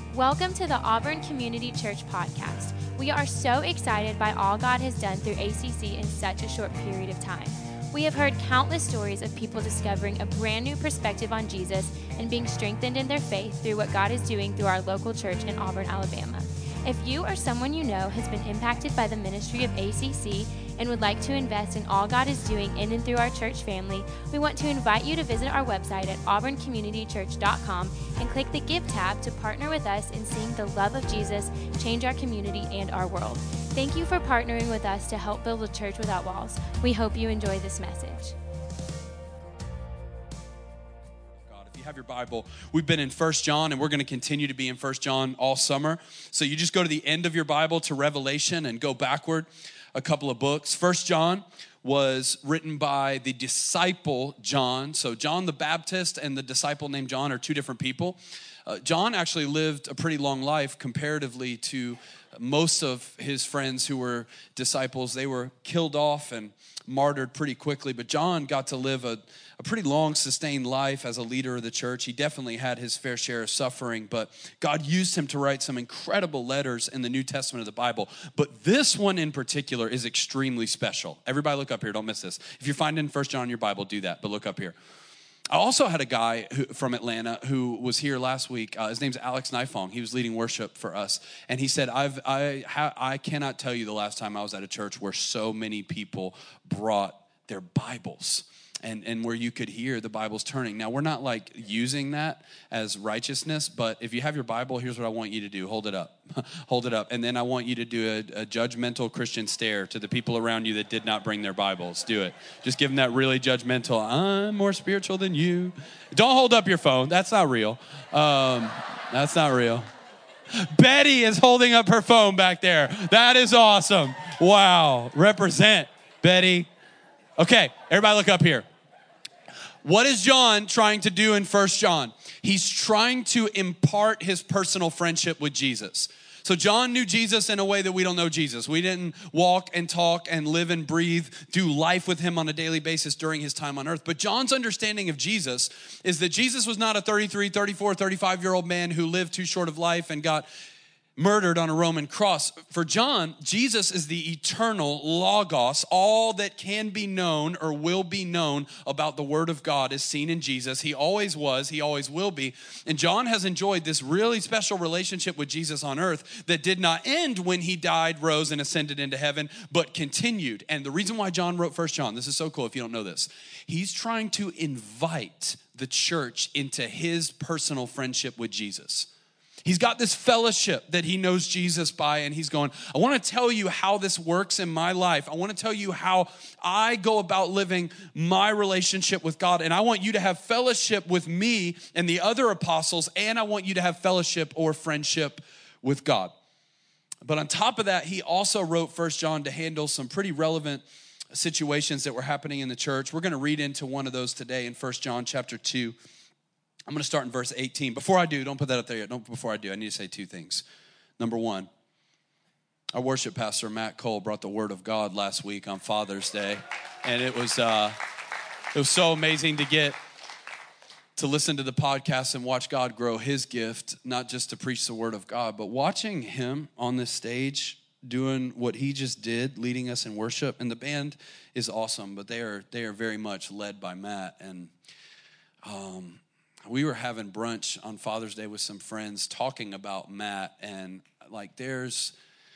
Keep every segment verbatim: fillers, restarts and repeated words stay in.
Welcome to the Auburn Community Church podcast. We are so excited by all God has done through A C C in such a short period of time. We have heard countless stories of people discovering a brand new perspective on Jesus and being strengthened in their faith through what God is doing through our local church in Auburn, Alabama. If you or someone you know has been impacted by the ministry of A C C and would like to invest in all God is doing in and through our church family, we want to invite you to visit our website at auburn community church dot com and click the Give tab to partner with us in seeing the love of Jesus change our community and our world. Thank you for partnering with us to help build a church without walls. We hope you enjoy this message. If you have your Bible, we've been in First John, and we're going to continue to be in First John all summer. So you just go to the end of your Bible to Revelation and go backward a couple of books. First John was written by the disciple John. So John the Baptist and the disciple named John are two different people. Uh, John actually lived a pretty long life comparatively to most of his friends who were disciples. They were killed off and martyred pretty quickly, but John got to live a, a pretty long, sustained life as a leader of the church. He definitely had his fair share of suffering, but God used him to write some incredible letters in the New Testament of the Bible. But this one in particular is extremely special. Everybody look up here, don't miss this. If you're finding First John in your Bible, do that, but look up here. I also had a guy who, from Atlanta who was here last week. Uh, his name's Alex Nifong. He was leading worship for us. And he said, I've, I, ha, I cannot tell you the last time I was at a church where so many people brought their Bibles and, and where you could hear the Bibles turning. Now, we're not like using that as righteousness, but if you have your Bible, here's what I want you to do. Hold it up. Hold it up. And then I want you to do a, a judgmental Christian stare to the people around you that did not bring their Bibles. Do it. Just give them that really judgmental, I'm more spiritual than you. Don't hold up your phone. That's not real. Um, that's not real. Betty is holding up her phone back there. That is awesome. Wow. Represent, Betty. Okay, everybody look up here. What is John trying to do in First John? He's trying to impart his personal friendship with Jesus. So John knew Jesus in a way that we don't know Jesus. We didn't walk and talk and live and breathe, do life with him on a daily basis during his time on earth. But John's understanding of Jesus is that Jesus was not a thirty-three, thirty-four, thirty-five-year-old man who lived too short of life and got murdered on a Roman cross. For John, Jesus is the eternal Logos. All that can be known or will be known about the Word of God is seen in Jesus. He always was, he always will be. And John has enjoyed this really special relationship with Jesus on earth that did not end when he died, rose, and ascended into heaven, but continued. And the reason why John wrote First John, this is so cool if you don't know this, he's trying to invite the church into his personal friendship with Jesus. He's got this fellowship that he knows Jesus by, and he's going, I want to tell you how this works in my life. I want to tell you how I go about living my relationship with God, and I want you to have fellowship with me and the other apostles, and I want you to have fellowship or friendship with God. But on top of that, he also wrote First John to handle some pretty relevant situations that were happening in the church. We're going to read into one of those today in First John chapter two. I'm going to start in verse eighteen. Before I do, don't put that up there yet. Don't, before I do, I need to say two things. Number one, our worship pastor, Matt Cole, brought the word of God last week on Father's Day. And it was uh, it was so amazing to get to listen to the podcast and watch God grow his gift, not just to preach the word of God, but watching him on this stage doing what he just did, leading us in worship. And the band is awesome, but they are they are very much led by Matt. And um we were having brunch on Father's Day with some friends talking about Matt, and like there's,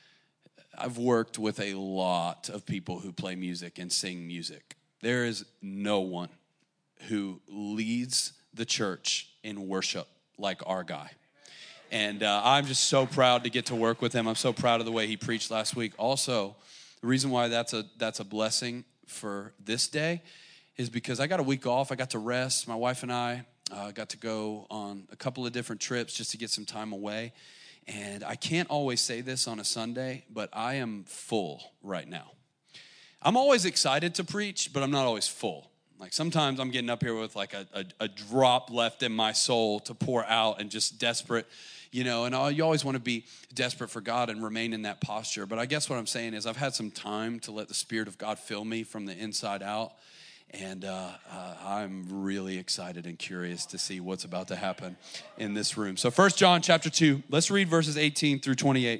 I've worked with a lot of people who play music and sing music. There is no one who leads the church in worship like our guy. And uh, I'm just so proud to get to work with him. I'm so proud of the way he preached last week. Also, the reason why that's a that's a blessing for this day is because I got a week off. I got to rest. My wife and I Uh, got to go on a couple of different trips just to get some time away. And I can't always say this on a Sunday, but I am full right now. I'm always excited to preach, but I'm not always full. Like sometimes I'm getting up here with like a, a, a drop left in my soul to pour out and just desperate, you know, and you always want to be desperate for God and remain in that posture. But I guess what I'm saying is I've had some time to let the Spirit of God fill me from the inside out. And uh, uh, I'm really excited and curious to see what's about to happen in this room. So First John chapter two, let's read verses eighteen through twenty-eight.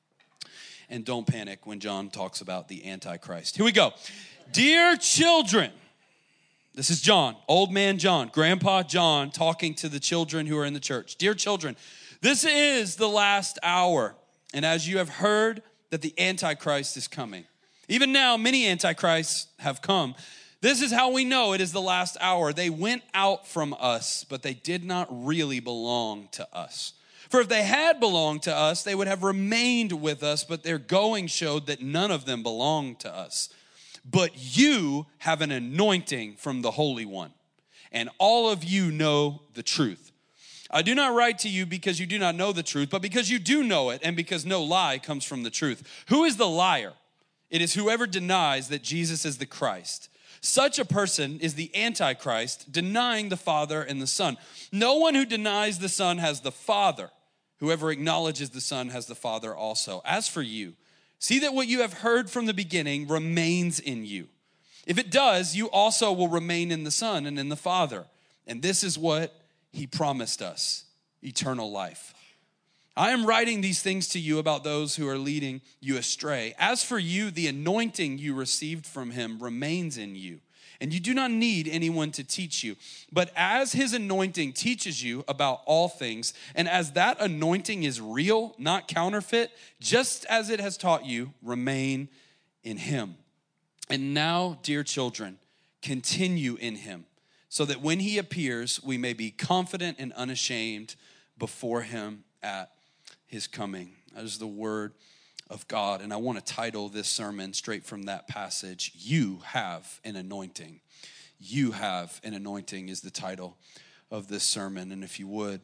And don't panic when John talks about the Antichrist. Here we go. Dear children, this is John, old man John, Grandpa John, talking to the children who are in the church. Dear children, this is the last hour. And as you have heard that the Antichrist is coming, even now many Antichrists have come. This is how we know it is the last hour. They went out from us, but they did not really belong to us. For if they had belonged to us, they would have remained with us, but their going showed that none of them belonged to us. But you have an anointing from the Holy One, and all of you know the truth. I do not write to you because you do not know the truth, but because you do know it, and because no lie comes from the truth. Who is the liar? It is whoever denies that Jesus is the Christ. Such a person is the Antichrist, denying the Father and the Son. No one who denies the Son has the Father. Whoever acknowledges the Son has the Father also. As for you, see that what you have heard from the beginning remains in you. If it does, you also will remain in the Son and in the Father. And this is what he promised us, eternal life. I am writing these things to you about those who are leading you astray. As for you, the anointing you received from him remains in you, and you do not need anyone to teach you. But as his anointing teaches you about all things, and as that anointing is real, not counterfeit, just as it has taught you, remain in him. And now, dear children, continue in him, so that when he appears, we may be confident and unashamed before him at his coming. That is the word of God. And I want to title this sermon straight from that passage, You Have an Anointing. You Have an Anointing is the title of this sermon. And if you would,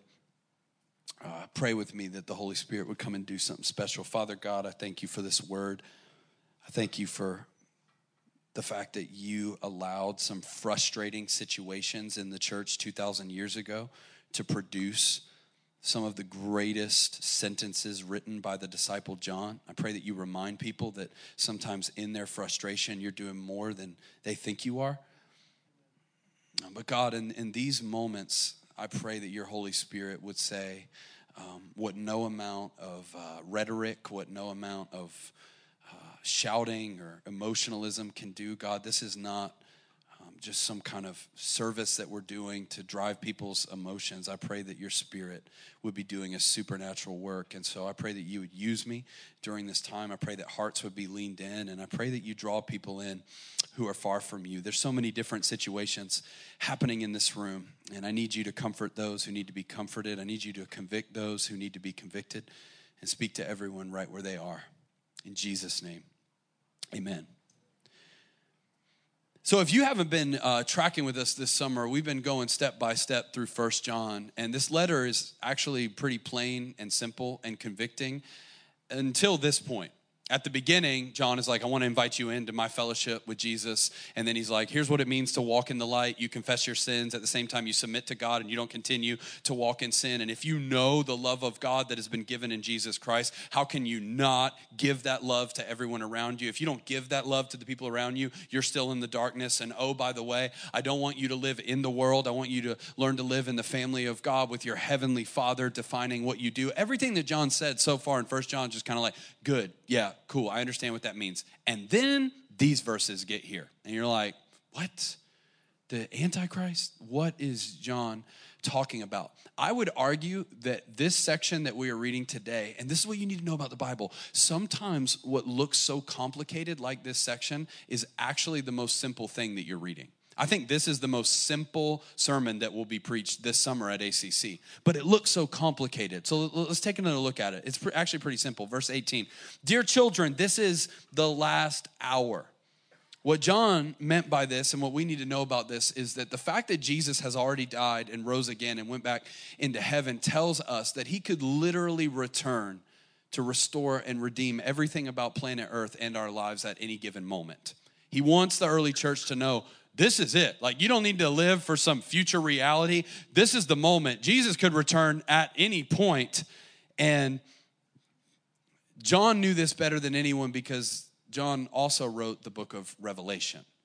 uh, pray with me that the Holy Spirit would come and do something special. Father God, I thank you for this word. I thank you for the fact that you allowed some frustrating situations in the church two thousand years ago to produce some of the greatest sentences written by the disciple John. I pray that you remind people that sometimes in their frustration, you're doing more than they think you are. But God, in, in these moments, I pray that your Holy Spirit would say um, what no amount of uh, rhetoric, what no amount of uh, shouting or emotionalism can do. God, this is not um, just some kind of service that we're doing to drive people's emotions. I pray that your Spirit would be doing a supernatural work. And so I pray that you would use me during this time. I pray that hearts would be leaned in, and I pray that you draw people in who are far from you. There's so many different situations happening in this room, and I need you to comfort those who need to be comforted. I need you to convict those who need to be convicted, and speak to everyone right where they are. In Jesus' name, amen. So if you haven't been uh, tracking with us this summer, we've been going step by step through First John. And this letter is actually pretty plain and simple and convicting until this point. At the beginning, John is like, I want to invite you into my fellowship with Jesus. And then he's like, here's what it means to walk in the light. You confess your sins. At the same time, you submit to God and you don't continue to walk in sin. And if you know the love of God that has been given in Jesus Christ, how can you not give that love to everyone around you? If you don't give that love to the people around you, you're still in the darkness. And oh, by the way, I don't want you to live in the world. I want you to learn to live in the family of God with your heavenly Father defining what you do. Everything that John said so far in First John is just kind of like, good, yeah, cool, I understand what that means. And then these verses get here. And you're like, what? The Antichrist? What is John talking about? I would argue that this section that we are reading today, and this is what you need to know about the Bible, sometimes what looks so complicated like this section is actually the most simple thing that you're reading. I think this is the most simple sermon that will be preached this summer at A C C. But it looks so complicated. So let's take another look at it. It's actually pretty simple. Verse eighteen. Dear children, this is the last hour. What John meant by this and what we need to know about this is that the fact that Jesus has already died and rose again and went back into heaven tells us that he could literally return to restore and redeem everything about planet Earth and our lives at any given moment. He wants the early church to know this is it. Like, you don't need to live for some future reality. This is the moment. Jesus could return at any point. And John knew this better than anyone because John also wrote the book of Revelation.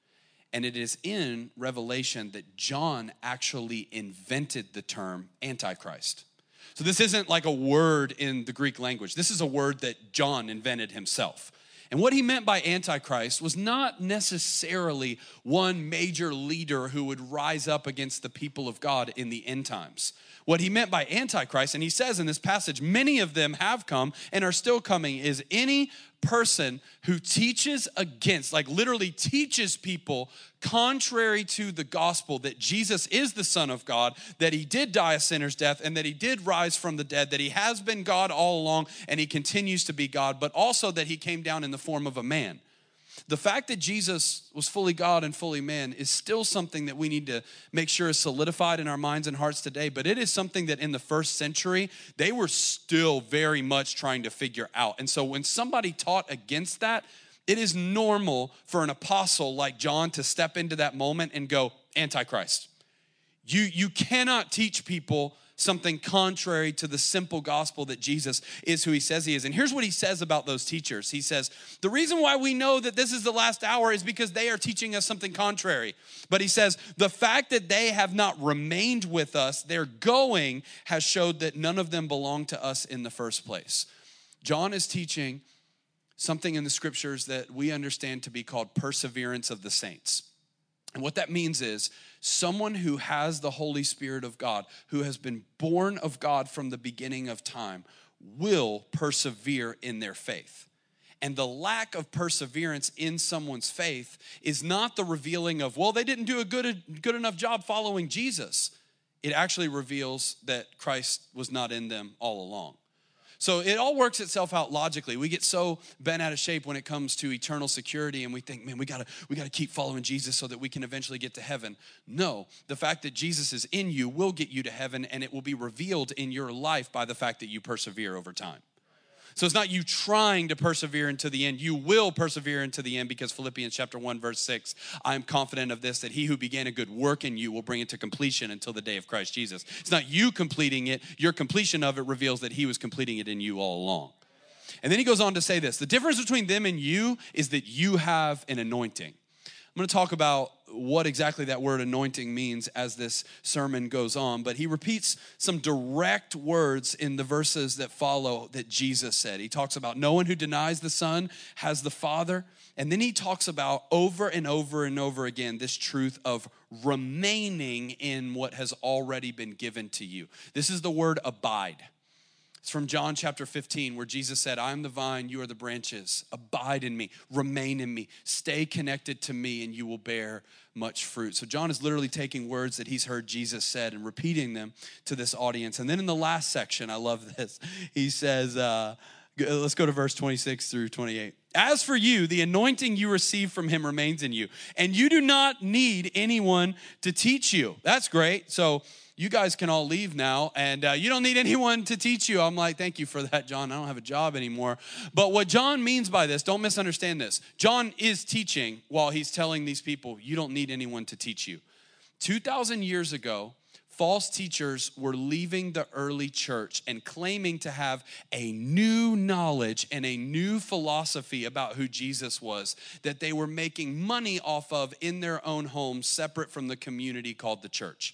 And it is in Revelation that John actually invented the term Antichrist. So this isn't like a word in the Greek language. This is a word that John invented himself. And what he meant by Antichrist was not necessarily one major leader who would rise up against the people of God in the end times. What he meant by Antichrist, and he says in this passage, many of them have come and are still coming, is any person who teaches against, like literally teaches people contrary to the gospel that Jesus is the Son of God, that he did die a sinner's death, and that he did rise from the dead, that he has been God all along, and he continues to be God, but also that he came down in the form of a man. The fact that Jesus was fully God and fully man is still something that we need to make sure is solidified in our minds and hearts today, but it is something that in the first century, they were still very much trying to figure out. And so when somebody taught against that, it is normal for an apostle like John to step into that moment and go, Antichrist. You, you cannot teach people something contrary to the simple gospel that Jesus is who he says he is. And here's what he says about those teachers. He says, the reason why we know that this is the last hour is because they are teaching us something contrary. But he says, the fact that they have not remained with us, their going has showed that none of them belong to us in the first place. John is teaching something in the scriptures that we understand to be called perseverance of the saints. And what that means is someone who has the Holy Spirit of God, who has been born of God from the beginning of time, will persevere in their faith. And the lack of perseverance in someone's faith is not the revealing of, well, they didn't do a good, good enough job following Jesus. It actually reveals that Christ was not in them all along. So it all works itself out logically. We get so bent out of shape when it comes to eternal security, and we think, man, we gotta we gotta keep following Jesus so that we can eventually get to heaven. No, the fact that Jesus is in you will get you to heaven, and it will be revealed in your life by the fact that you persevere over time. So it's not you trying to persevere into the end. You will persevere into the end because Philippians chapter one, verse six, I am confident of this, that he who began a good work in you will bring it to completion until the day of Christ Jesus. It's not you completing it. Your completion of it reveals that he was completing it in you all along. And then he goes on to say this, the difference between them and you is that you have an anointing. I'm going to talk about what exactly that word anointing means as this sermon goes on, but he repeats some direct words in the verses that follow that Jesus said. He talks about no one who denies the Son has the Father, and then he talks about over and over and over again this truth of remaining in what has already been given to you. This is the word abide. It's from John chapter fifteen where Jesus said, I am the vine, you are the branches. Abide in me, remain in me, stay connected to me, and you will bear much fruit. So John is literally taking words that he's heard Jesus said and repeating them to this audience. And then in the last section, I love this. He says, uh, let's go to verse twenty-six through twenty-eight. As for you, the anointing you receive from him remains in you, and you do not need anyone to teach you. That's great. So you guys can all leave now, and uh, you don't need anyone to teach you. I'm like, thank you for that, John. I don't have a job anymore. But what John means by this, don't misunderstand this. John is teaching while he's telling these people, you don't need anyone to teach you. two thousand years ago, false teachers were leaving the early church and claiming to have a new knowledge and a new philosophy about who Jesus was that they were making money off of in their own homes, separate from the community called the church.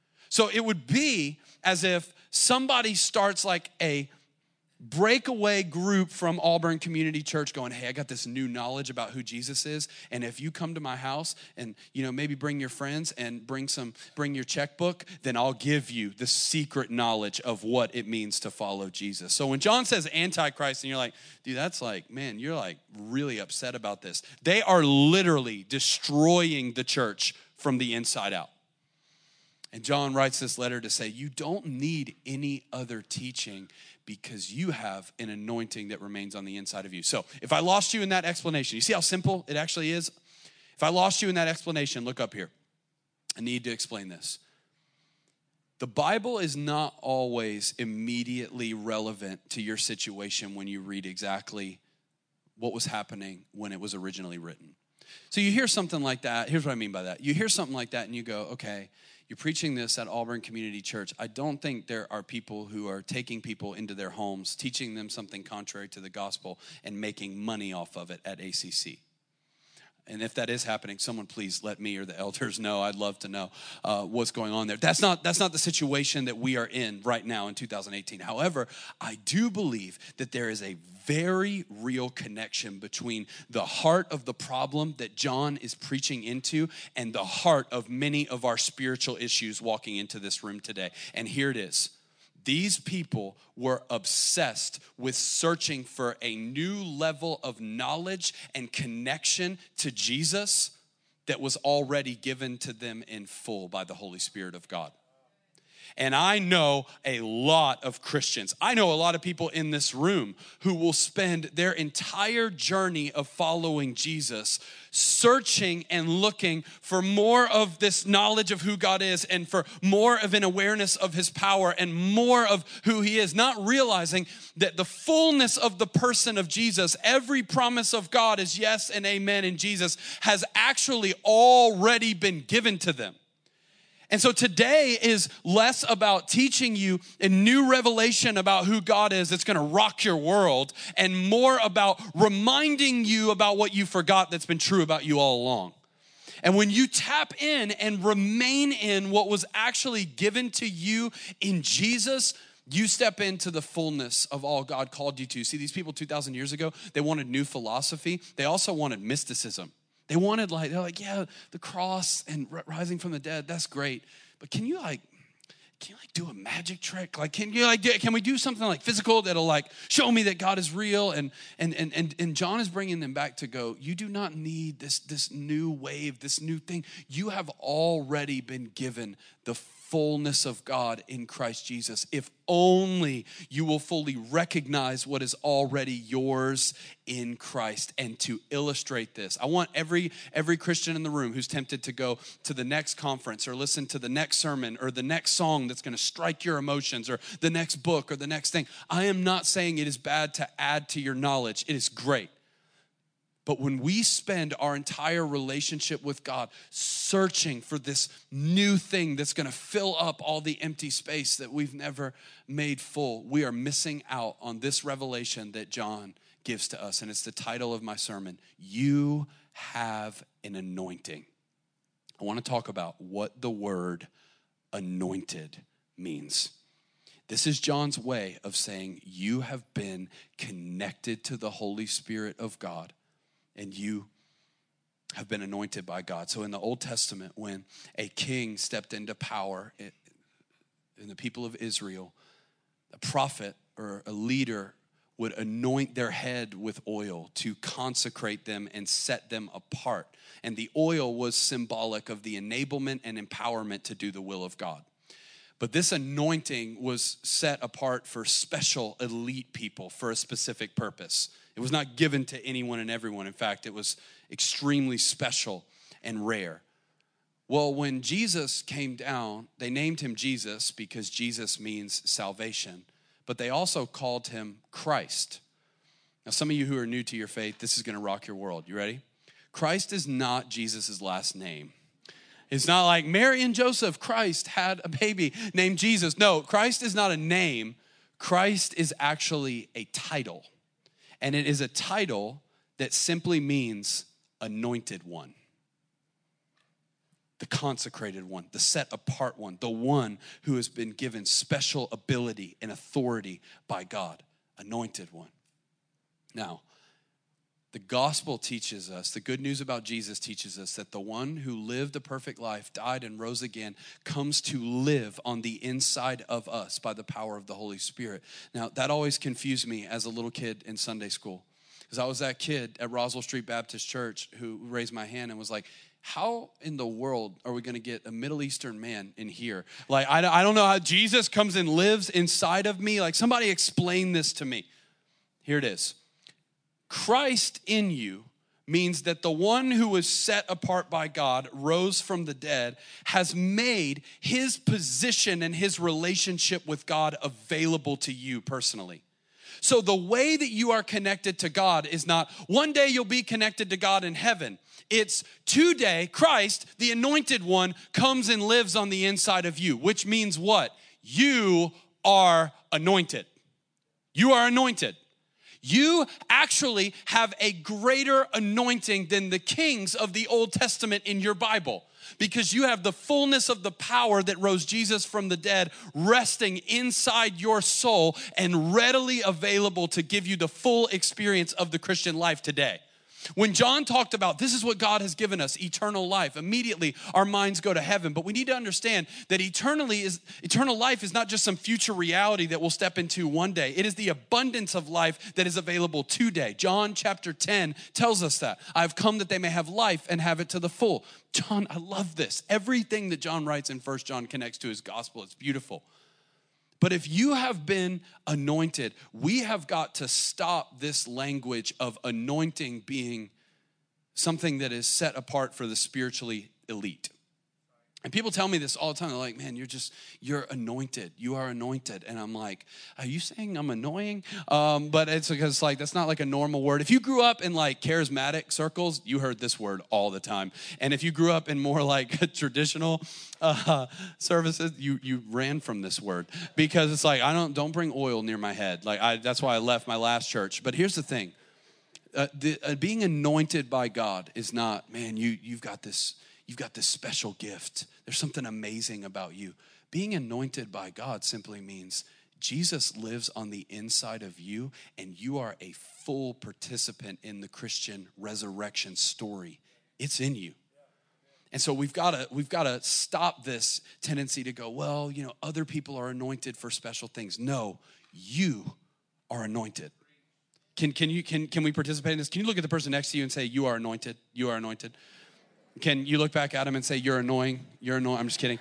So it would be as if somebody starts like a breakaway group from Auburn Community Church going, hey, I got this new knowledge about who Jesus is. And if you come to my house and, you know, maybe bring your friends and bring some, bring your checkbook, then I'll give you the secret knowledge of what it means to follow Jesus. So when John says Antichrist and you're like, dude, that's like, man, you're like really upset about this. They are literally destroying the church from the inside out. And John writes this letter to say, you don't need any other teaching because you have an anointing that remains on the inside of you. So if I lost you in that explanation, you see how simple it actually is? If I lost you in that explanation, look up here. I need to explain this. The Bible is not always immediately relevant to your situation when you read exactly what was happening when it was originally written. So you hear something like that. Here's what I mean by that. You hear something like that and you go, okay, you're preaching this at Auburn Community Church. I don't think there are people who are taking people into their homes, teaching them something contrary to the gospel, and making money off of it at A C C. And if that is happening, someone please let me or the elders know. I'd love to know uh, what's going on there. That's not, that's not the situation that we are in right now in two thousand eighteen. However, I do believe that there is a very real connection between the heart of the problem that John is preaching into and the heart of many of our spiritual issues walking into this room today. And here it is. These people were obsessed with searching for a new level of knowledge and connection to Jesus that was already given to them in full by the Holy Spirit of God. And I know a lot of Christians. I know a lot of people in this room who will spend their entire journey of following Jesus searching and looking for more of this knowledge of who God is and for more of an awareness of his power and more of who he is, not realizing that the fullness of the person of Jesus, every promise of God is yes and amen in Jesus, has actually already been given to them. And so today is less about teaching you a new revelation about who God is that's going to rock your world and more about reminding you about what you forgot that's been true about you all along. And when you tap in and remain in what was actually given to you in Jesus, you step into the fullness of all God called you to. See, these people two thousand years ago, they wanted new philosophy. They also wanted mysticism. They wanted like, they're like, yeah, the cross and rising from the dead, that's great. But can you like, can you like do a magic trick? Like, can you like, do, can we do something like physical that'll like show me that God is real? And and and and and John is bringing them back to go, you do not need this, this new wave, this new thing. You have already been given the fullness of God in Christ Jesus. If only you will fully recognize what is already yours in Christ. And to illustrate this, I want every every Christian in the room who's tempted to go to the next conference or listen to the next sermon or the next song that's going to strike your emotions or the next book or the next thing. I am not saying it is bad to add to your knowledge. It is great. But when we spend our entire relationship with God searching for this new thing that's going to fill up all the empty space that we've never made full, we are missing out on this revelation that John gives to us. And it's the title of my sermon, You Have an Anointing. I want to talk about what the word anointed means. This is John's way of saying you have been connected to the Holy Spirit of God. And you have been anointed by God. So in the Old Testament, when a king stepped into power in the people of Israel, a prophet or a leader would anoint their head with oil to consecrate them and set them apart. And the oil was symbolic of the enablement and empowerment to do the will of God. But this anointing was set apart for special elite people for a specific purpose. It was not given to anyone and everyone. In fact, it was extremely special and rare. Well, when Jesus came down, they named him Jesus because Jesus means salvation. But they also called him Christ. Now, some of you who are new to your faith, this is going to rock your world. You ready? Christ is not Jesus' last name. It's not like Mary and Joseph, Christ had a baby named Jesus. No, Christ is not a name. Christ is actually a title. And it is a title that simply means anointed one. The consecrated one, the set apart one, the one who has been given special ability and authority by God, anointed one. Now, the gospel teaches us, the good news about Jesus teaches us that the one who lived a perfect life, died and rose again, comes to live on the inside of us by the power of the Holy Spirit. Now, that always confused me as a little kid in Sunday school, because I was that kid at Roswell Street Baptist Church who raised my hand and was like, how in the world are we going to get a Middle Eastern man in here? Like, I, I don't know how Jesus comes and lives inside of me. Like, somebody explain this to me. Here it is. Christ in you means that the one who was set apart by God, rose from the dead, has made his position and his relationship with God available to you personally. So the way that you are connected to God is not one day you'll be connected to God in heaven. It's today Christ, the anointed one, comes and lives on the inside of you, which means what? You are anointed. You are anointed. You actually have a greater anointing than the kings of the Old Testament in your Bible, because you have the fullness of the power that rose Jesus from the dead resting inside your soul and readily available to give you the full experience of the Christian life today. When John talked about this is what God has given us, eternal life, immediately our minds go to heaven. But we need to understand that eternally is eternal life is not just some future reality that we'll step into one day. It is the abundance of life that is available today. John chapter ten tells us that. I've come that they may have life and have it to the full. John, I love this. Everything that John writes in First John connects to his gospel. It's beautiful. But if you have been anointed, we have got to stop this language of anointing being something that is set apart for the spiritually elite. And people tell me this all the time. They're like, man, you're just, you're anointed. You are anointed. And I'm like, are you saying I'm annoying? Um, but it's because like, that's not like a normal word. If you grew up in like charismatic circles, you heard this word all the time. And if you grew up in more like traditional uh, services, you you ran from this word. Because it's like, I don't, don't bring oil near my head. Like I, that's why I left my last church. But here's the thing. Uh, the, uh, being anointed by God is not, man, you, you've got this, You've got this special gift. There's something amazing about you. Being anointed by God simply means Jesus lives on the inside of you, and you are a full participant in the Christian resurrection story. It's in you. And so we've got to we've got to stop this tendency to go, well, you know, other people are anointed for special things. No, you are anointed. Can can you can can we participate in this? Can you look at the person next to you and say, you are anointed? You are anointed. Can you look back at him and say, you're annoying? You're annoying. I'm just kidding.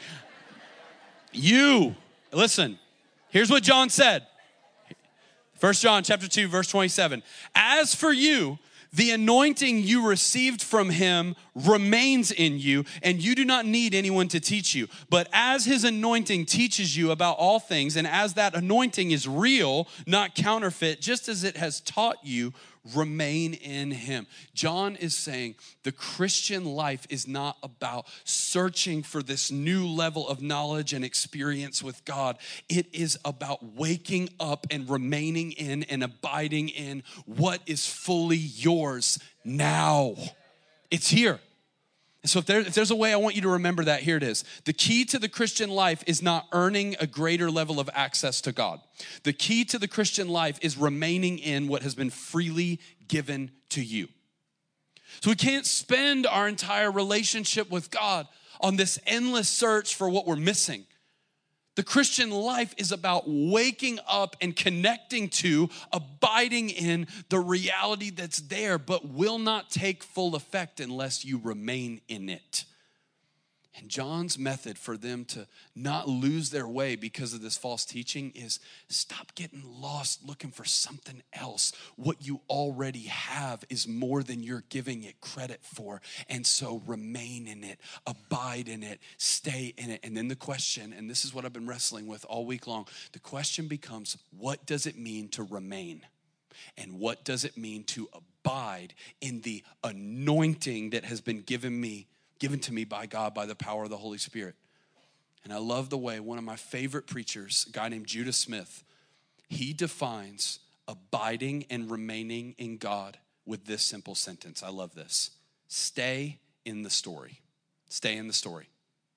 You, listen, here's what John said. First John chapter two, verse twenty-seven. As for you, the anointing you received from him remains in you, and you do not need anyone to teach you. But as his anointing teaches you about all things, and as that anointing is real, not counterfeit, just as it has taught you, remain in him. John is saying the Christian life is not about searching for this new level of knowledge and experience with God. It is about waking up and remaining in and abiding in what is fully yours now. It's here. So if, there, if there's a way I want you to remember that, here it is. The key to the Christian life is not earning a greater level of access to God. The key to the Christian life is remaining in what has been freely given to you. So we can't spend our entire relationship with God on this endless search for what we're missing. The Christian life is about waking up and connecting to, abiding in the reality that's there, but will not take full effect unless you remain in it. And John's method for them to not lose their way because of this false teaching is stop getting lost looking for something else. What you already have is more than you're giving it credit for. And so remain in it, abide in it, stay in it. And then the question, and this is what I've been wrestling with all week long, the question becomes, what does it mean to remain? And what does it mean to abide in the anointing that has been given me given to me by God by the power of the Holy Spirit? And I love the way one of my favorite preachers, a guy named Judah Smith, he defines abiding and remaining in God with this simple sentence. I love this. Stay in the story. Stay in the story.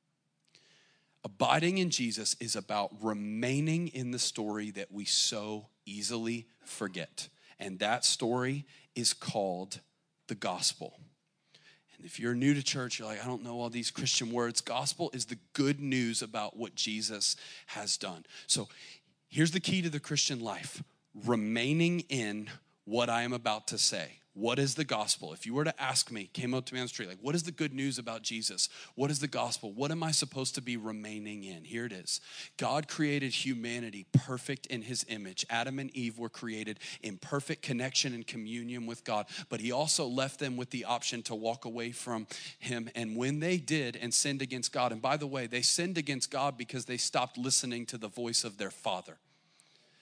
Abiding in Jesus is about remaining in the story that we so easily forget. And that story is called the gospel. If you're new to church, you're like, I don't know all these Christian words. Gospel is the good news about what Jesus has done. So here's the key to the Christian life. Remaining in what I am about to say. What is the gospel? If you were to ask me, came up to me on the street, like, what is the good news about Jesus? What is the gospel? What am I supposed to be remaining in? Here it is. God created humanity perfect in his image. Adam and Eve were created in perfect connection and communion with God, but he also left them with the option to walk away from him. And when they did and sinned against God, and by the way, they sinned against God because they stopped listening to the voice of their father.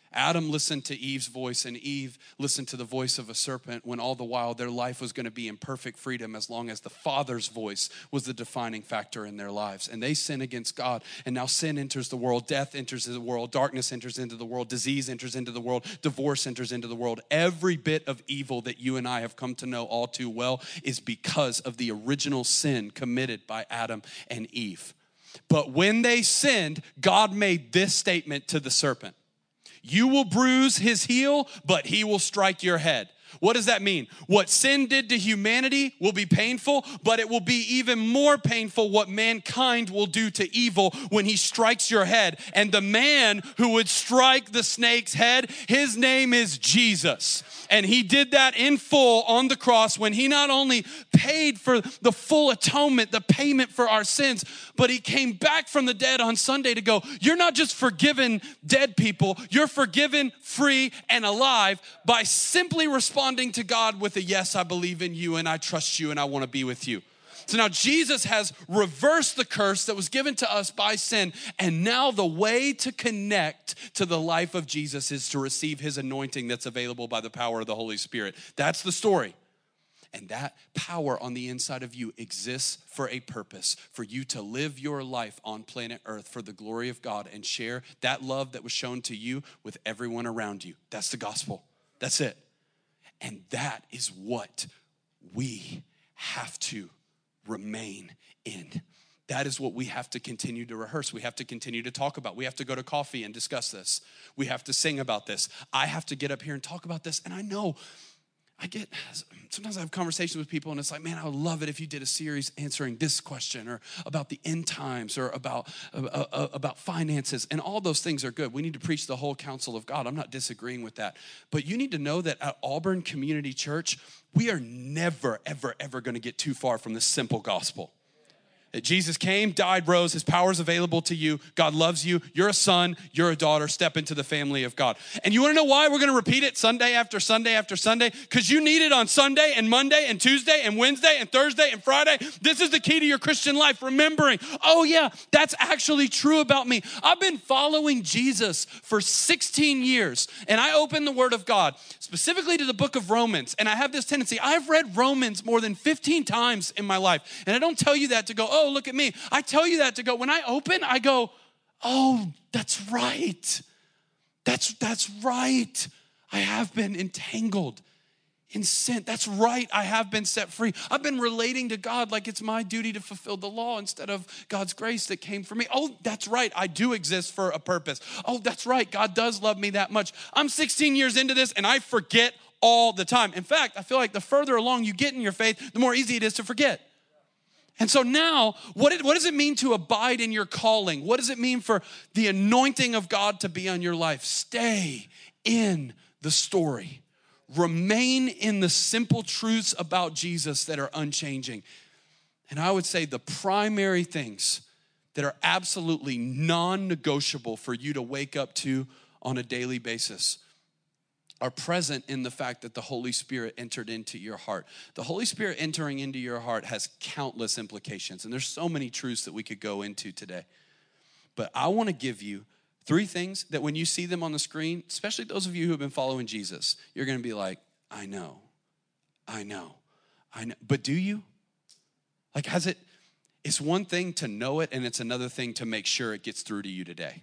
Adam listened to Eve's voice, and Eve listened to the voice of a serpent, when all the while their life was going to be in perfect freedom as long as the Father's voice was the defining factor in their lives. And they sin against God, and now sin enters the world, death enters the world, darkness enters into the world, disease enters into the world, divorce enters into the world. Every bit of evil that you and I have come to know all too well is because of the original sin committed by Adam and Eve. But when they sinned, God made this statement to the serpent: you will bruise his heel, but he will strike your head. What does that mean? What sin did to humanity will be painful, but it will be even more painful what mankind will do to evil when he strikes your head. And the man who would strike the snake's head, his name is Jesus. And he did that in full on the cross when he not only paid for the full atonement, the payment for our sins, but he came back from the dead on Sunday to go, you're not just forgiven dead people, you're forgiven, free, and alive by simply responding to God with a yes, I believe in you and I trust you and I want to be with you. So now Jesus has reversed the curse that was given to us by sin. And now the way to connect to the life of Jesus is to receive his anointing that's available by the power of the Holy Spirit. That's the story. And that power on the inside of you exists for a purpose, for you to live your life on planet Earth for the glory of God and share that love that was shown to you with everyone around you. That's the gospel. That's it. And that is what we have to remain in. That is what we have to continue to rehearse. We have to continue to talk about. We have to go to coffee and discuss this. We have to sing about this. I have to get up here and talk about this. And I know I get, sometimes I have conversations with people and it's like, man, I would love it if you did a series answering this question or about the end times or about, uh, uh, about finances. And all those things are good. We need to preach the whole counsel of God. I'm not disagreeing with that. But you need to know that at Auburn Community Church, we are never, ever, ever going to get too far from the simple gospel. That Jesus came, died, rose, his power is available to you. God loves you. You're a son, you're a daughter. Step into the family of God. And you want to know why we're going to repeat it Sunday after Sunday after Sunday? Because you need it on Sunday and Monday and Tuesday and Wednesday and Thursday and Friday. This is the key to your Christian life, remembering, oh yeah, that's actually true about me. I've been following Jesus for sixteen years, and I open the Word of God, specifically to the book of Romans, and I have this tendency. I've read Romans more than fifteen times in my life, and I don't tell you that to go, oh, oh, look at me. I tell you that to go, when I open, I go, oh, that's right. That's, that's right. I have been entangled in sin. That's right. I have been set free. I've been relating to God like it's my duty to fulfill the law instead of God's grace that came for me. Oh, that's right. I do exist for a purpose. Oh, that's right. God does love me that much. I'm sixteen years into this and I forget all the time. In fact, I feel like the further along you get in your faith, the more easy it is to forget. And so now, what, it, what does it mean to abide in your calling? What does it mean for the anointing of God to be on your life? Stay in the story. Remain in the simple truths about Jesus that are unchanging. And I would say the primary things that are absolutely non-negotiable for you to wake up to on a daily basis are present in the fact that the Holy Spirit entered into your heart. The Holy Spirit entering into your heart has countless implications, and there's so many truths that we could go into today. But I want to give you three things that when you see them on the screen, especially those of you who have been following Jesus, you're going to be like, I know, I know, I know. But do you? Like, has it, it's one thing to know it, and it's another thing to make sure it gets through to you today.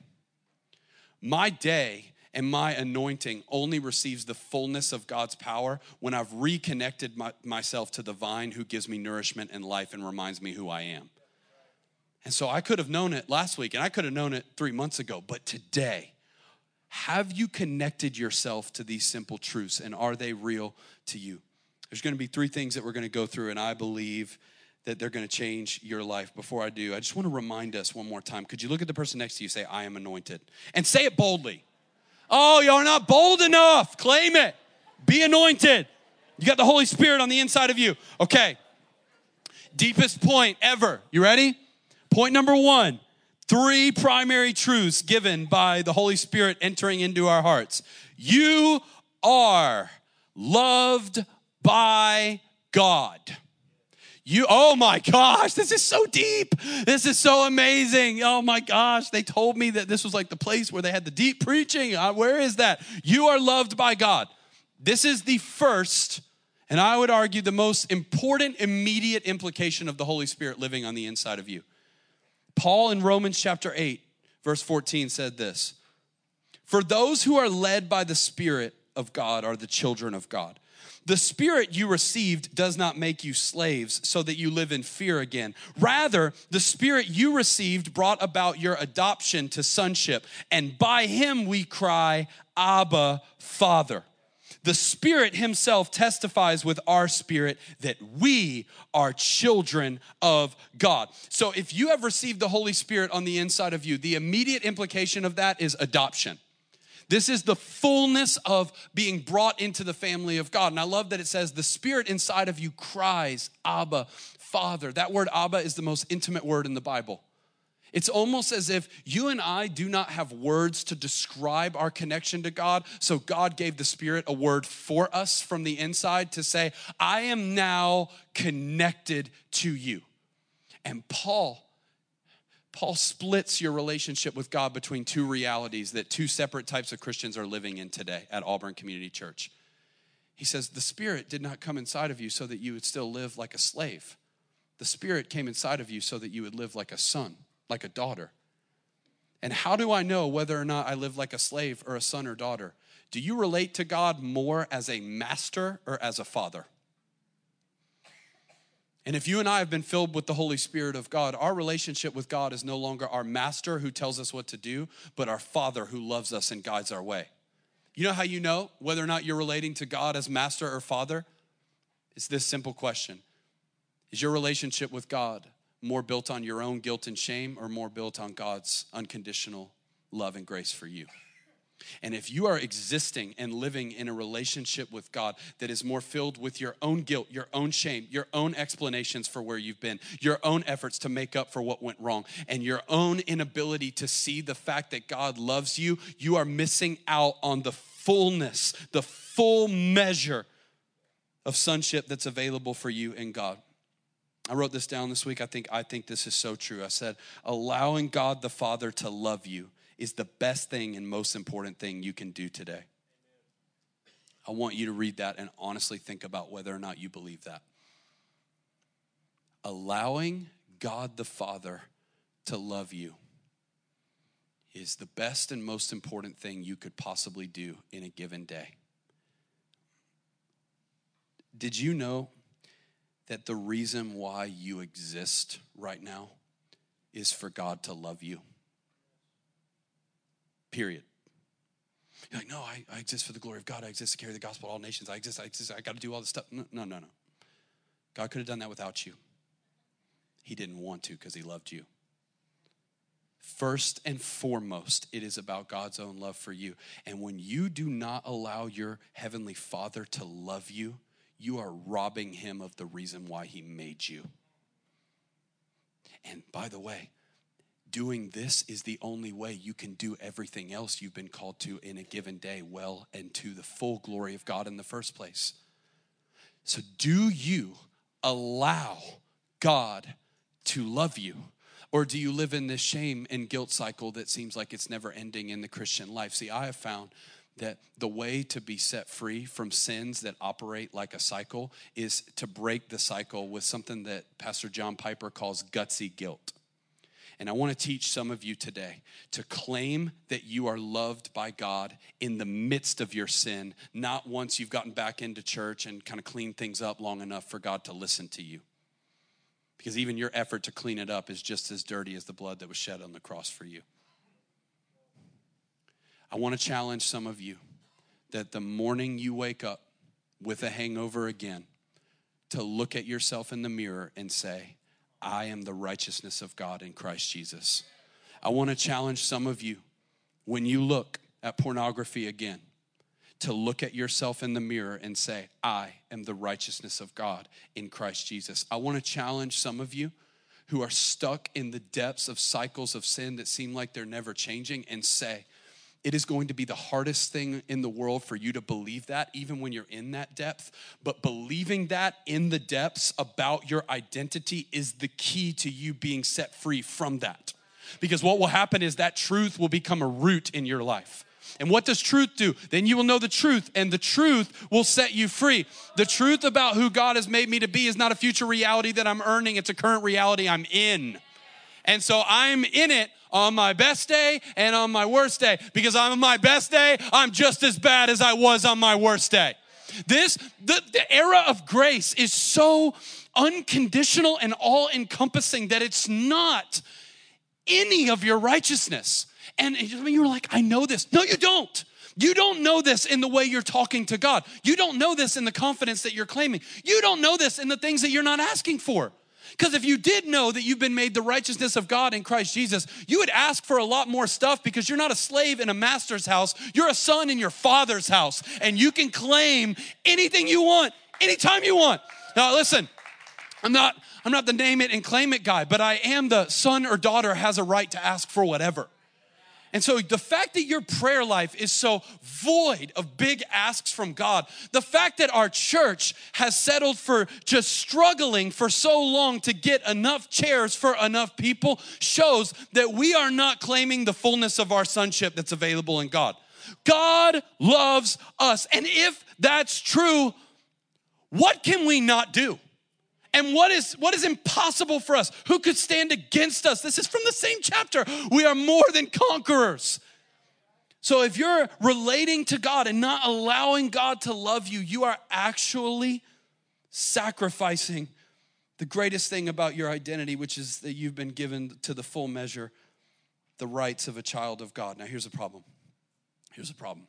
My day and my anointing only receives the fullness of God's power when I've reconnected my, myself to the vine who gives me nourishment and life and reminds me who I am. And so I could have known it last week and I could have known it three months ago, but today, have you connected yourself to these simple truths and are they real to you? There's gonna be three things that we're gonna go through and I believe that they're gonna change your life. Before I do, I just wanna remind us one more time. Could you look at the person next to you and say, I am anointed? And say it boldly. Oh, you're not bold enough. Claim it. Be anointed. You got the Holy Spirit on the inside of you. Okay. Deepest point ever. You ready? Point number one. Three primary truths given by the Holy Spirit entering into our hearts. You are loved by God. You, oh my gosh, this is so deep. This is so amazing. Oh my gosh, they told me that this was like the place where they had the deep preaching. Uh, where is that? You are loved by God. This is the first, and I would argue the most important immediate implication of the Holy Spirit living on the inside of you. Paul in Romans chapter eight, verse fourteen said this, "For those who are led by the Spirit of God are the children of God. The Spirit you received does not make you slaves so that you live in fear again. Rather, the Spirit you received brought about your adoption to sonship, and by him we cry, Abba, Father. The Spirit himself testifies with our spirit that we are children of God." So if you have received the Holy Spirit on the inside of you, the immediate implication of that is adoption. This is the fullness of being brought into the family of God. And I love that it says the Spirit inside of you cries, Abba, Father. That word Abba is the most intimate word in the Bible. It's almost as if you and I do not have words to describe our connection to God, so God gave the Spirit a word for us from the inside to say, I am now connected to you. And Paul, Paul splits your relationship with God between two realities that two separate types of Christians are living in today at Auburn Community Church. He says, the Spirit did not come inside of you so that you would still live like a slave. The Spirit came inside of you so that you would live like a son, like a daughter. And how do I know whether or not I live like a slave or a son or daughter? Do you relate to God more as a master or as a father? And if you and I have been filled with the Holy Spirit of God, our relationship with God is no longer our master who tells us what to do, but our Father who loves us and guides our way. You know how you know whether or not you're relating to God as master or father? It's this simple question. Is your relationship with God more built on your own guilt and shame or more built on God's unconditional love and grace for you? And if you are existing and living in a relationship with God that is more filled with your own guilt, your own shame, your own explanations for where you've been, your own efforts to make up for what went wrong, and your own inability to see the fact that God loves you, you are missing out on the fullness, the full measure of sonship that's available for you in God. I wrote this down this week. I think I think this is so true. I said, allowing God the Father to love you is the best thing and most important thing you can do today. I want you to read that and honestly think about whether or not you believe that. Allowing God the Father to love you is the best and most important thing you could possibly do in a given day. Did you know that the reason why you exist right now is for God to love you? Period. You're like, no, I, I exist for the glory of God. I exist to carry the gospel to all nations. I exist, I exist, I got to do all this stuff. No, no, no, no. God could have done that without you. He didn't want to because he loved you. First and foremost, it is about God's own love for you. And when you do not allow your heavenly Father to love you, you are robbing him of the reason why he made you. And by the way, doing this is the only way you can do everything else you've been called to in a given day well and to the full glory of God in the first place. So do you allow God to love you? Or do you live in this shame and guilt cycle that seems like it's never ending in the Christian life? See, I have found that the way to be set free from sins that operate like a cycle is to break the cycle with something that Pastor John Piper calls gutsy guilt. And I want to teach some of you today to claim that you are loved by God in the midst of your sin, not once you've gotten back into church and kind of cleaned things up long enough for God to listen to you. Because even your effort to clean it up is just as dirty as the blood that was shed on the cross for you. I want to challenge some of you that the morning you wake up with a hangover again, to look at yourself in the mirror and say, I am the righteousness of God in Christ Jesus. I want to challenge some of you, when you look at pornography again, to look at yourself in the mirror and say, I am the righteousness of God in Christ Jesus. I want to challenge some of you who are stuck in the depths of cycles of sin that seem like they're never changing and say, It is going to be the hardest thing in the world for you to believe that, even when you're in that depth. But believing that in the depths about your identity is the key to you being set free from that. Because what will happen is that truth will become a root in your life. And what does truth do? Then you will know the truth, and the truth will set you free. The truth about who God has made me to be is not a future reality that I'm earning. It's a current reality I'm in. And so I'm in it on my best day and on my worst day. Because I'm on my best day, I'm just as bad as I was on my worst day. This, the, the era of grace is so unconditional and all-encompassing that it's not any of your righteousness. And you were like, I know this. No, you don't. You don't know this in the way you're talking to God. You don't know this in the confidence that you're claiming. You don't know this in the things that you're not asking for. Because if you did know that you've been made the righteousness of God in Christ Jesus, you would ask for a lot more stuff because you're not a slave in a master's house. You're a son in your father's house. And you can claim anything you want, anytime you want. Now listen, I'm not, I'm not the name it and claim it guy, but I am the son or daughter has a right to ask for whatever. And so the fact that your prayer life is so void of big asks from God, the fact that our church has settled for just struggling for so long to get enough chairs for enough people shows that we are not claiming the fullness of our sonship that's available in God. God loves us. And if that's true, what can we not do? And what is what is impossible for us? Who could stand against us? This is from the same chapter. We are more than conquerors. So if you're relating to God and not allowing God to love you, you are actually sacrificing the greatest thing about your identity, which is that you've been given to the full measure, the rights of a child of God. Now here's the problem. Here's the problem.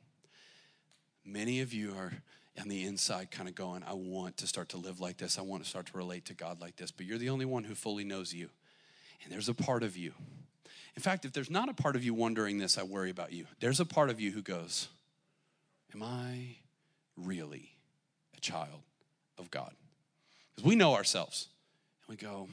Many of you are on the inside kind of going, I want to start to live like this. I want to start to relate to God like this. But you're the only one who fully knows you. And there's a part of you. In fact, if there's not a part of you wondering this, I worry about you. There's a part of you who goes, am I really a child of God? Because we know ourselves. And we go,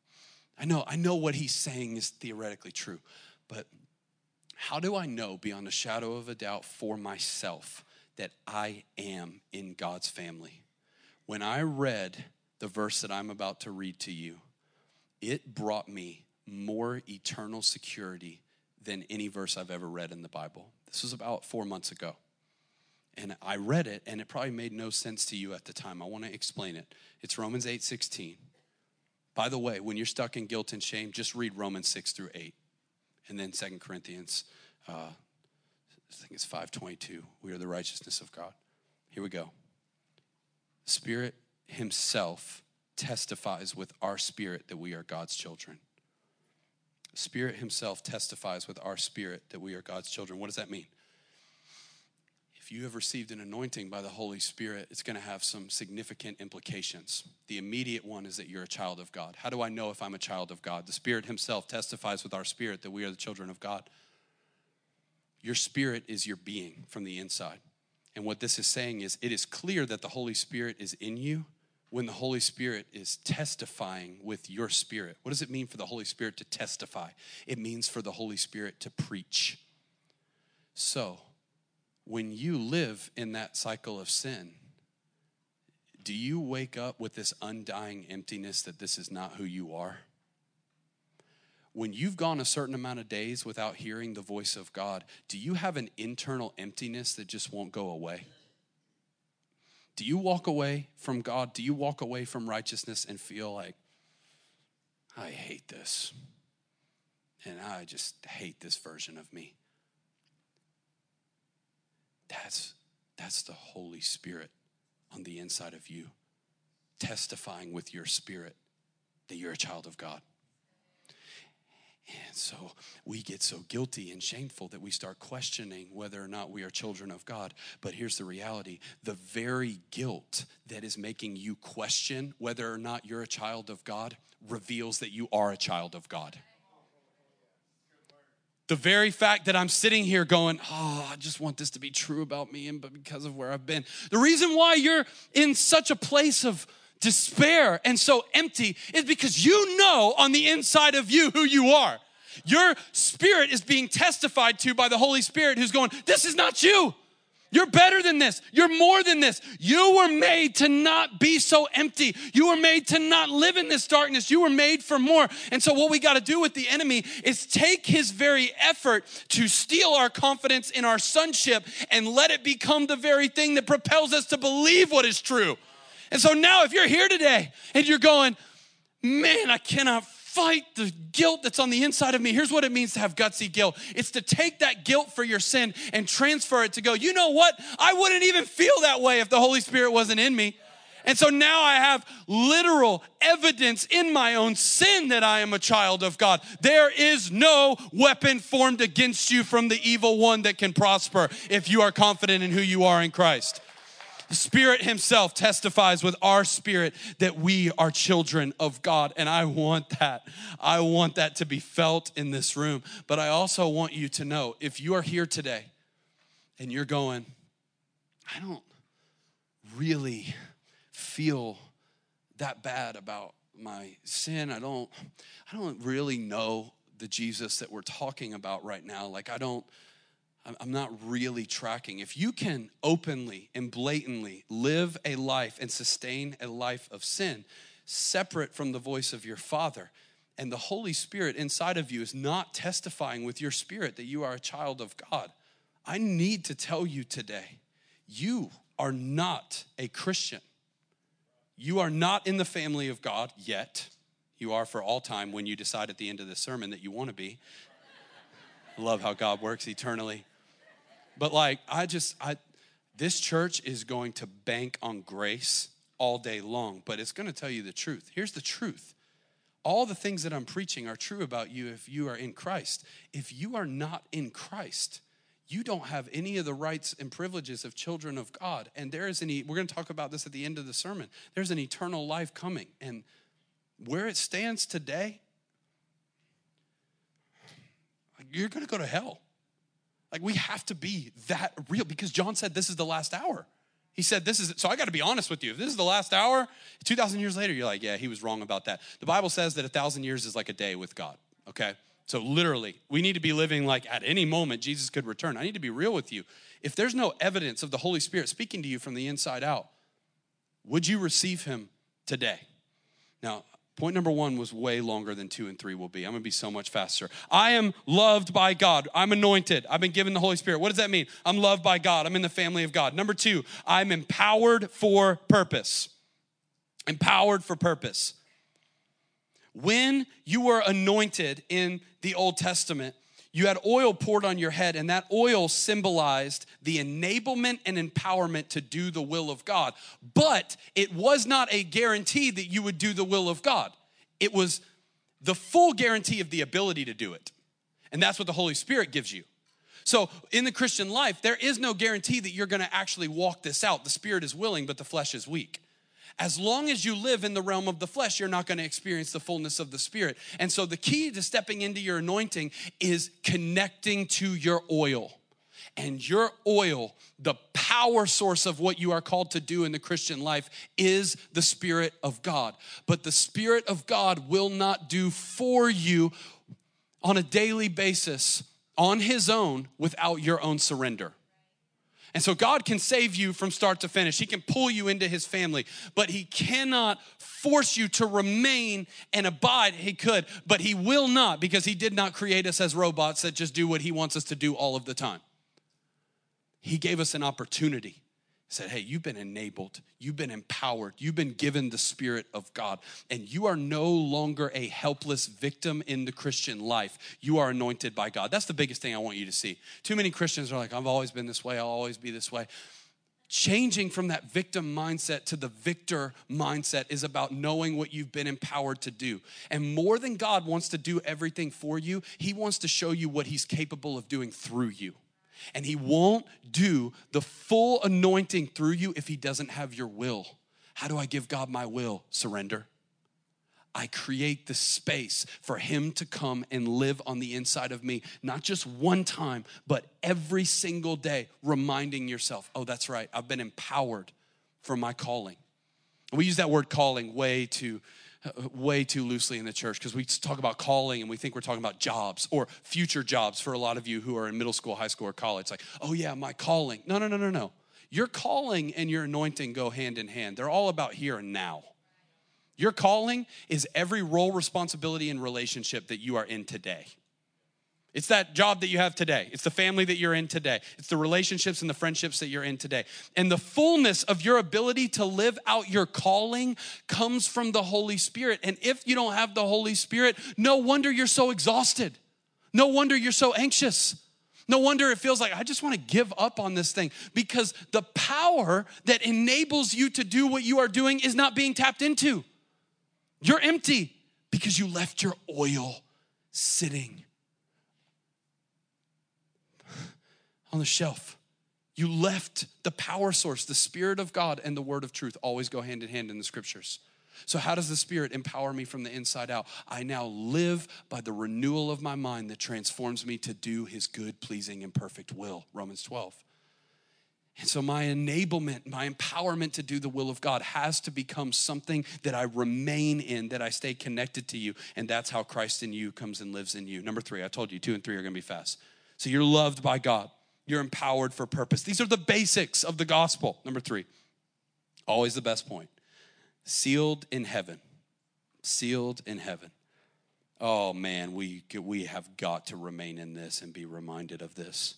I know, I know what he's saying is theoretically true. But how do I know beyond a shadow of a doubt for myself that I am in God's family? When I read the verse that I'm about to read to you, it brought me more eternal security than any verse I've ever read in the Bible. This was about four months ago. And I read it, and it probably made no sense to you at the time. I want to explain it. It's Romans eight sixteen. By the way, when you're stuck in guilt and shame, just read Romans six through eight. And then Second Corinthians uh I think it's five twenty-two. We are the righteousness of God. Here we go. Spirit himself testifies with our spirit that we are God's children. Spirit himself testifies with our spirit that we are God's children. What does that mean? If you have received an anointing by the Holy Spirit, it's going to have some significant implications. The immediate one is that you're a child of God. How do I know if I'm a child of God? The Spirit himself testifies with our spirit that we are the children of God. Your spirit is your being from the inside. And what this is saying is it is clear that the Holy Spirit is in you when the Holy Spirit is testifying with your spirit. What does it mean for the Holy Spirit to testify? It means for the Holy Spirit to preach. So, when you live in that cycle of sin, do you wake up with this undying emptiness that this is not who you are? When you've gone a certain amount of days without hearing the voice of God, do you have an internal emptiness that just won't go away? Do you walk away from God? Do you walk away from righteousness and feel like, I hate this, and I just hate this version of me? That's, that's the Holy Spirit on the inside of you, testifying with your spirit that you're a child of God. And so we get so guilty and shameful that we start questioning whether or not we are children of God. But here's the reality. The very guilt that is making you question whether or not you're a child of God reveals that you are a child of God. The very fact that I'm sitting here going, oh, I just want this to be true about me, and but because of where I've been. The reason why you're in such a place of despair and so empty is because you know on the inside of you who you are. Your spirit is being testified to by the Holy Spirit who's going, this is not you. You're better than this. You're more than this. You were made to not be so empty. You were made to not live in this darkness. You were made for more. And so what we got to do with the enemy is take his very effort to steal our confidence in our sonship and let it become the very thing that propels us to believe what is true. And so now if you're here today and you're going, man, I cannot fight the guilt that's on the inside of me. Here's what it means to have gutsy guilt. It's to take that guilt for your sin and transfer it to go, you know what? I wouldn't even feel that way if the Holy Spirit wasn't in me. And so now I have literal evidence in my own sin that I am a child of God. There is no weapon formed against you from the evil one that can prosper if you are confident in who you are in Christ. The Spirit himself testifies with our spirit that we are children of God. And I want that. I want that to be felt in this room. But I also want you to know, if you are here today and you're going, I don't really feel that bad about my sin. I don't, I don't really know the Jesus that we're talking about right now. Like I don't, I'm not really tracking. If you can openly and blatantly live a life and sustain a life of sin separate from the voice of your Father, and the Holy Spirit inside of you is not testifying with your spirit that you are a child of God, I need to tell you today, you are not a Christian. You are not in the family of God yet. You are for all time when you decide at the end of this sermon that you want to be. I love how God works eternally. But like, I just, I, this church is going to bank on grace all day long, but it's going to tell you the truth. Here's the truth. All the things that I'm preaching are true about you if you are in Christ. If you are not in Christ, you don't have any of the rights and privileges of children of God. And there is an, we're going to talk about this at the end of the sermon. There's an eternal life coming. And where it stands today, you're going to go to hell. Like we have to be that real because John said this is the last hour. He said this is, so I got to be honest with you. If this is the last hour, two thousand years later, you're like, yeah, he was wrong about that. The Bible says that a thousand years is like a day with God, okay? So literally, we need to be living like at any moment Jesus could return. I need to be real with you. If there's no evidence of the Holy Spirit speaking to you from the inside out, would you receive him today? Now, point number one was way longer than two and three will be. I'm gonna be so much faster. I am loved by God. I'm anointed. I've been given the Holy Spirit. What does that mean? I'm loved by God. I'm in the family of God. Number two, I'm empowered for purpose. Empowered for purpose. When you were anointed in the Old Testament, you had oil poured on your head, and that oil symbolized the enablement and empowerment to do the will of God. But it was not a guarantee that you would do the will of God. It was the full guarantee of the ability to do it. And that's what the Holy Spirit gives you. So in the Christian life, there is no guarantee that you're going to actually walk this out. The spirit is willing, but the flesh is weak. As long as you live in the realm of the flesh, you're not going to experience the fullness of the Spirit. And so the key to stepping into your anointing is connecting to your oil. And your oil, the power source of what you are called to do in the Christian life, is the Spirit of God. But the Spirit of God will not do for you on a daily basis on his own without your own surrender. And so God can save you from start to finish. He can pull you into his family, but he cannot force you to remain and abide. He could, but he will not, because he did not create us as robots that just do what he wants us to do all of the time. He gave us an opportunity. He said, hey, you've been enabled. You've been empowered. You've been given the Spirit of God, and you are no longer a helpless victim in the Christian life. You are anointed by God. That's the biggest thing I want you to see. Too many Christians are like, I've always been this way. I'll always be this way. Changing from that victim mindset to the victor mindset is about knowing what you've been empowered to do. And more than God wants to do everything for you, he wants to show you what he's capable of doing through you. And he won't do the full anointing through you if he doesn't have your will. How do I give God my will? Surrender. I create the space for him to come and live on the inside of me, not just one time, but every single day, reminding yourself, oh, that's right, I've been empowered for my calling. We use that word calling way too way too loosely in the church because we talk about calling and we think we're talking about jobs or future jobs for a lot of you who are in middle school, high school, or college. It's like, oh yeah, my calling. No, no, no, no, no. Your calling and your anointing go hand in hand. They're all about here and now. Your calling is every role, responsibility, and relationship that you are in today. It's that job that you have today. It's the family that you're in today. It's the relationships and the friendships that you're in today. And the fullness of your ability to live out your calling comes from the Holy Spirit. And if you don't have the Holy Spirit, no wonder you're so exhausted. No wonder you're so anxious. No wonder it feels like, I just want to give up on this thing, because the power that enables you to do what you are doing is not being tapped into. You're empty because you left your oil sitting on the shelf. You left the power source. The Spirit of God and the word of truth always go hand in hand in the scriptures. So how does the Spirit empower me from the inside out? I now live by the renewal of my mind that transforms me to do his good, pleasing, and perfect will, Romans twelve. And so my enablement, my empowerment to do the will of God has to become something that I remain in, that I stay connected to you. And that's how Christ in you comes and lives in you. Number three, I told you two and three are gonna be fast. So you're loved by God. You're empowered for purpose. These are the basics of the gospel. Number three, always the best point. Sealed in heaven. Sealed in heaven. Oh man, we, we have got to remain in this and be reminded of this.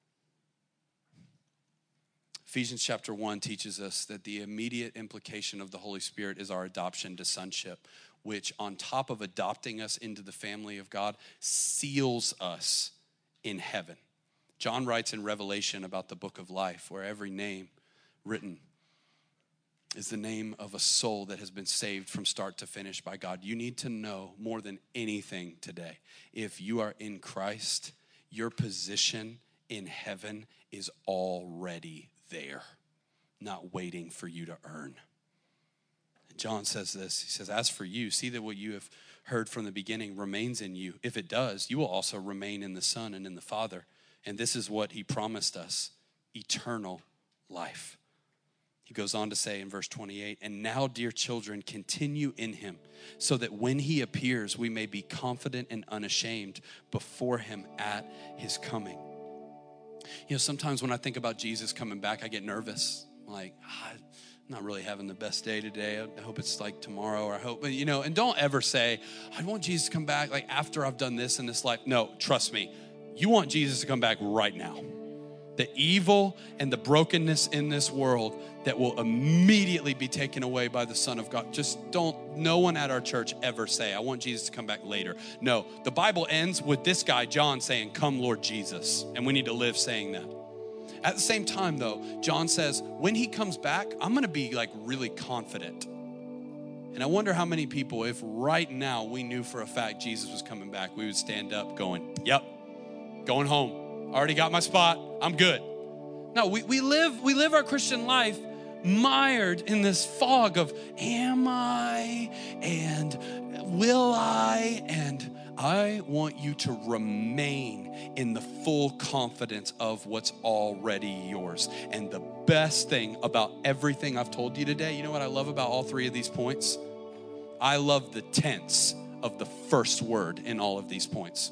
Ephesians chapter one teaches us that the immediate implication of the Holy Spirit is our adoption to sonship, which on top of adopting us into the family of God, seals us in heaven. John writes in Revelation about the book of life, where every name written is the name of a soul that has been saved from start to finish by God. You need to know more than anything today, if you are in Christ, your position in heaven is already there, not waiting for you to earn. John says this, he says, as for you, see that what you have heard from the beginning remains in you. If it does, you will also remain in the Son and in the Father. And this is what he promised us, eternal life. He goes on to say in verse twenty-eight, and now, dear children, continue in him, so that when he appears, we may be confident and unashamed before him at his coming. You know, sometimes when I think about Jesus coming back, I get nervous. I'm like, ah, I'm not really having the best day today. I hope it's like tomorrow, or I hope, you know, and don't ever say, I want Jesus to come back like after I've done this in this life. No, trust me. You want Jesus to come back right now. The evil and the brokenness in this world that will immediately be taken away by the Son of God. Just don't, no one at our church ever say, I want Jesus to come back later. No, the Bible ends with this guy, John, saying, come Lord Jesus. And we need to live saying that. At the same time though, John says, when he comes back, I'm gonna be like really confident. And I wonder how many people, if right now we knew for a fact Jesus was coming back, we would stand up going, yep, going home. Already got my spot. I'm good. No, we, we live we live our Christian life mired in this fog of am I and will I? And I want you to remain in the full confidence of what's already yours. And the best thing about everything I've told you today, you know what I love about all three of these points? I love the tense of the first word in all of these points.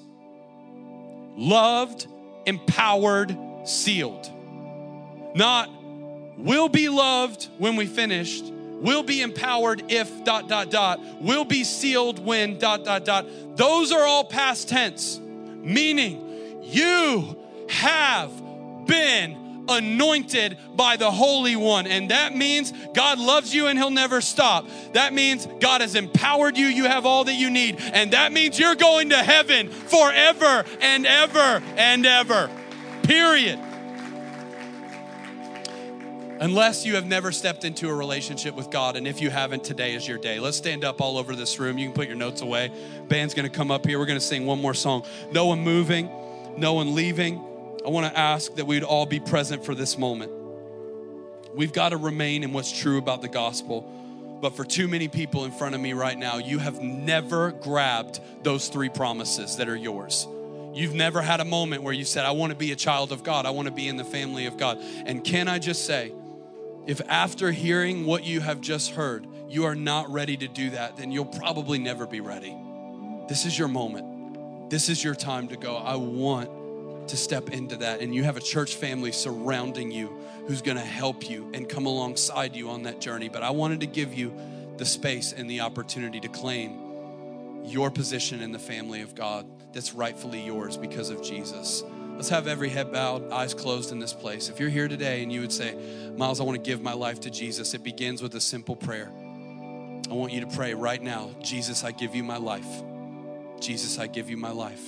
Loved, empowered, sealed. Not will be loved when we finished, will be empowered if dot, dot, dot, will be sealed when dot, dot, dot. Those are all past tense, meaning you have been anointed by the Holy One. And that means God loves you and he'll never stop. That means God has empowered you. You have all that you need. And that means you're going to heaven forever and ever and ever. Period. Unless you have never stepped into a relationship with God, and if you haven't, today is your day. Let's stand up all over this room. You can put your notes away. Band's gonna come up here. We're gonna sing one more song. No one moving, no one leaving. I wanna ask that we'd all be present for this moment. We've gotta remain in what's true about the gospel. But for too many people in front of me right now, you have never grabbed those three promises that are yours. You've never had a moment where you said, I wanna be a child of God. I wanna be in the family of God. And can I just say, if after hearing what you have just heard, you are not ready to do that, then you'll probably never be ready. This is your moment. This is your time to go. I want to step into that. And you have a church family surrounding you who's gonna help you and come alongside you on that journey. But I wanted to give you the space and the opportunity to claim your position in the family of God that's rightfully yours because of Jesus. Let's have every head bowed, eyes closed in this place. If you're here today and you would say, Miles, I want to give my life to Jesus, it begins with a simple prayer. I want you to pray right now, Jesus, I give you my life. Jesus, I give you my life.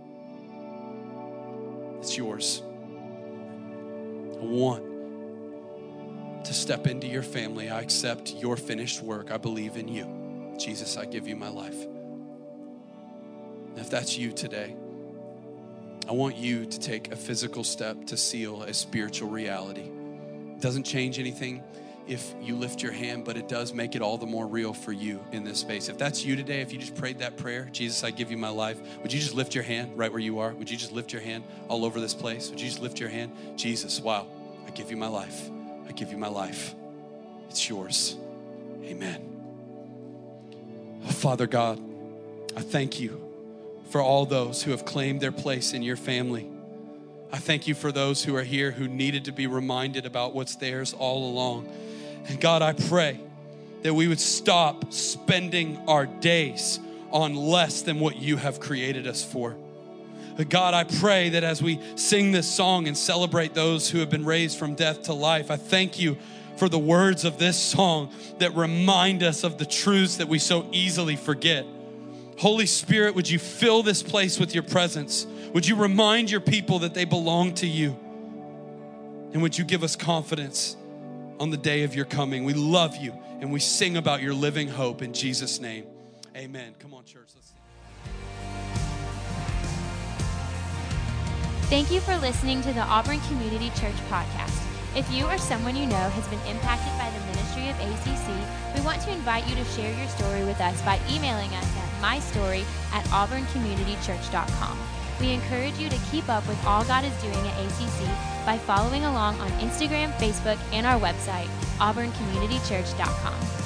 It's yours. I want to step into your family. I accept your finished work. I believe in you. Jesus, I give you my life. If that's you today, I want you to take a physical step to seal a spiritual reality. It doesn't change anything if you lift your hand, but it does make it all the more real for you in this space. If that's you today, if you just prayed that prayer, Jesus, I give you my life, would you just lift your hand right where you are? Would you just lift your hand all over this place? Would you just lift your hand? Jesus, wow, I give you my life. I give you my life. It's yours. Amen. Oh, Father God, I thank you for all those who have claimed their place in your family. I thank you for those who are here who needed to be reminded about what's theirs all along. And God, I pray that we would stop spending our days on less than what you have created us for. God, I pray that as we sing this song and celebrate those who have been raised from death to life, I thank you for the words of this song that remind us of the truths that we so easily forget. Holy Spirit, would you fill this place with your presence? Would you remind your people that they belong to you? And would you give us confidence on the day of your coming? We love you and we sing about your living hope in Jesus' name. Amen. Come on, church. Let's sing. Thank you for listening to the Auburn Community Church podcast. If you or someone you know has been impacted by the ministry of A C C, we want to invite you to share your story with us by emailing us at my story at auburn community church dot com. We encourage you to keep up with all God is doing at A C C by following along on Instagram, Facebook, and our website, auburn community church dot com.